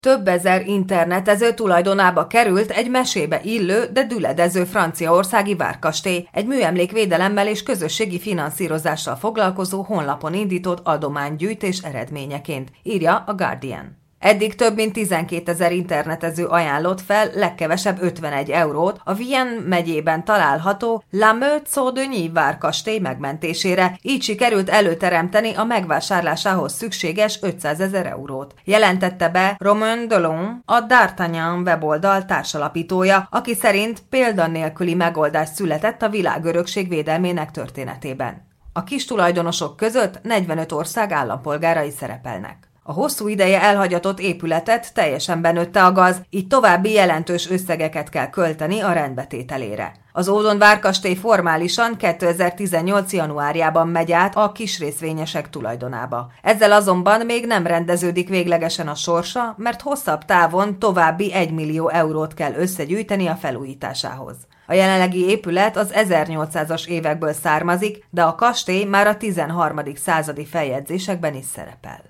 Több ezer internetező tulajdonába került egy mesébe illő, de düledező franciaországi várkastély, egy műemlékvédelemmel és közösségi finanszírozással foglalkozó honlapon indított adománygyűjtés eredményeként, írja a Guardian. Eddig több mint 12 000 internetező ajánlott fel legkevesebb 51 eurót a Vienne megyében található La Meute-Saint-Denis várkastély megmentésére, így sikerült előteremteni a megvásárlásához szükséges 500 000 eurót. Jelentette be Romain Delon, a D'Artagnan weboldal társalapítója, aki szerint példanélküli megoldás született a világörökség védelmének történetében. A kis tulajdonosok között 45 ország állampolgárai szerepelnek. A hosszú ideje elhagyatott épületet teljesen benőtte a gaz, így további jelentős összegeket kell költeni a rendbetételére. Az Ódon várkastély formálisan 2018. januárjában megy át a kisrészvényesek tulajdonába. Ezzel azonban még nem rendeződik véglegesen a sorsa, mert hosszabb távon további 1 millió eurót kell összegyűjteni a felújításához. A jelenlegi épület az 1800-as évekből származik, de a kastély már a 13. századi feljegyzésekben is szerepel.